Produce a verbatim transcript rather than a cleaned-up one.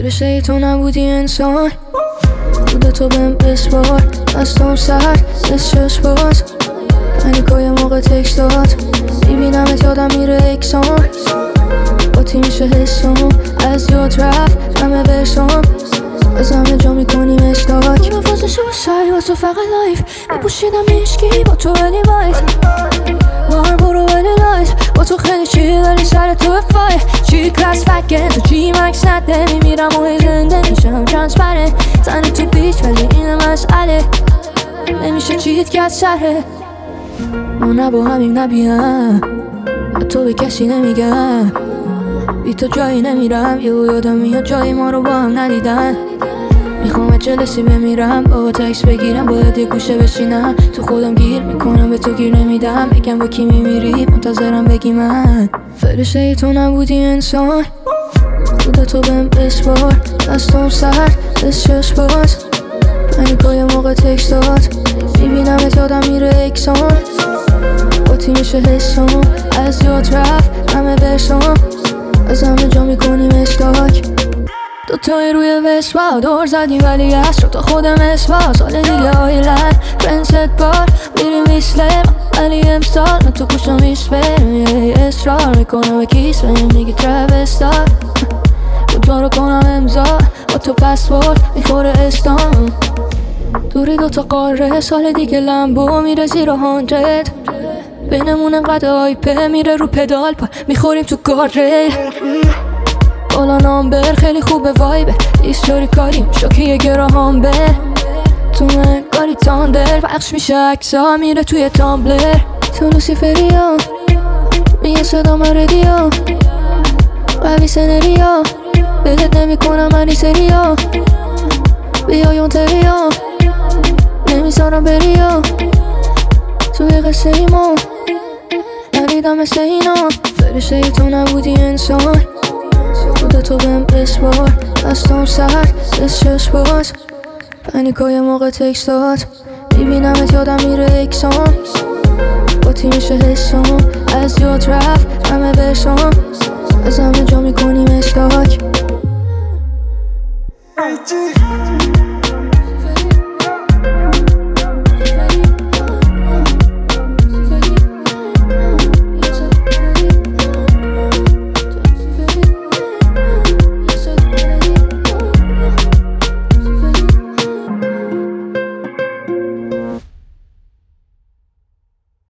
فرشته تو نبودی انسان، بوده تو بهم بسپار. دستم سر دست چشم باز، پنیکای موقع تکست داد. میبینمت یادم میره اکسان، با تی میشه حسام. از یاد رفت همه ورسام، از همه جا میکنیم اشتاک. نفازشو سعی با تو فقط لایف، نپوشیدم میشکی با تو ولی وایت. مار برو ولی لایت، با تو خیلی چی ولی سر تو فای. چی کلاس فکر تو چی مکس نده، میمیرم و زنده میشم ترانسپرنت. تنی تو بیچ ولی این مسئله، نمیشه چیت کرد سره. ما نه با همیم نبیم، تو به کسی نمیگم. بی تو جایی نمیرم، یه یادم میاد جایی ما رو با هم ندیدن. میخوام جلسی بمیرم، با تکس بگیرم، باید یه گوشه بشینم. تو خودم گیر میکنم، به تو گیر نمیدم. بگم با کی میمیری، منتظرم بگی من. فرشته تو نبودی انسان، بوده تو بهم بسپار. دستم سر دست چشم باز، پنیکای موقع تکست داد. میبینمت یادم میره اکسان، با تی میشه حسام. از یاد رفت همه ورسام، از همه جا میکنیم اشتاک. دوتای روی وسپا دور زدیم ولی از شد تا خودم اسپا. سال دیگه آیلن پرنست بار میریم ویسلر، ولی امسال من تو پوشم میسپرم. اصرار میکنم به کیس بهم میگه ترابستار، کجا رو کنم امضا با تو پسپورت میخوره استان. دوری دوتا قاره، سال دیگه لمبو میره زیر هانجد. بینمون انقدر آیپه میره رو پدال پا میخوریم تو گارد. بالا نامبر خیلی خوبه وایبه، ایستوری کاریم شاکی گراهام بر. تو من کاری تاندر پخش میشه اکسا میره توی تامبلر. تو لوسیفریا میگه صدا من ردیا، قوی سنریا بهت نمی کنم منی سریا. بیایون تریا نمیذارم بریا، توی قصه ایما ندیدم مثل اینا. فرشته تو نبودی انسان، بوده تو بهم بسپار. دستم سر دست چشم باز، پنیکای موقع تکست داد. میبینمت یادم میره اکسان، با تی میشه حسام. از یاد رفت همه ورسام، از همه جا میکنیم اشتاک.